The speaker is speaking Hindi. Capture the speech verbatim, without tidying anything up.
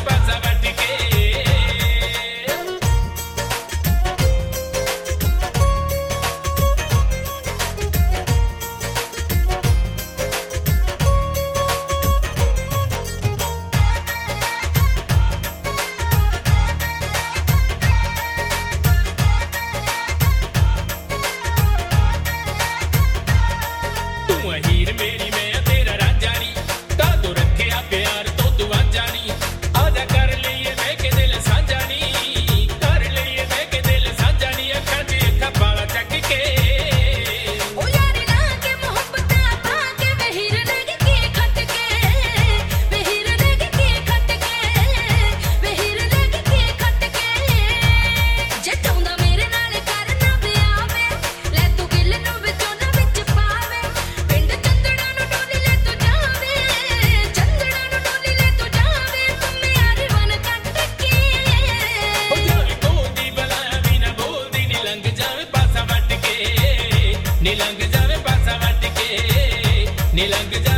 पासा वट के हीर मेरी मैं तेरा राजानी का तो रखे आ प्यार तो तू आ जानी आजा कर लिए मैं के दिल साजानी कर लिए मैं के दिल साजानी अखा च अखा पाला चक के ओ यारी ना के मोहब्बत पा के वे हीर लग के खट के वे हीर लग के खट के वे हीर लग के खट के जटाउंदा मेरे नाल करना पिया वे ले तू गिल नु विचों ना विच पावे पिंड चंदड़ा नु डोली ले तू जावे चंदड़ा नु डोली ले तू जावे तुम यारी वन कट के ओ जावे कोदी बलाया भी ना बोलदी नी लंघ जावे पासा वट के नी लंघ जावे पासा वट के नी लंघ जावे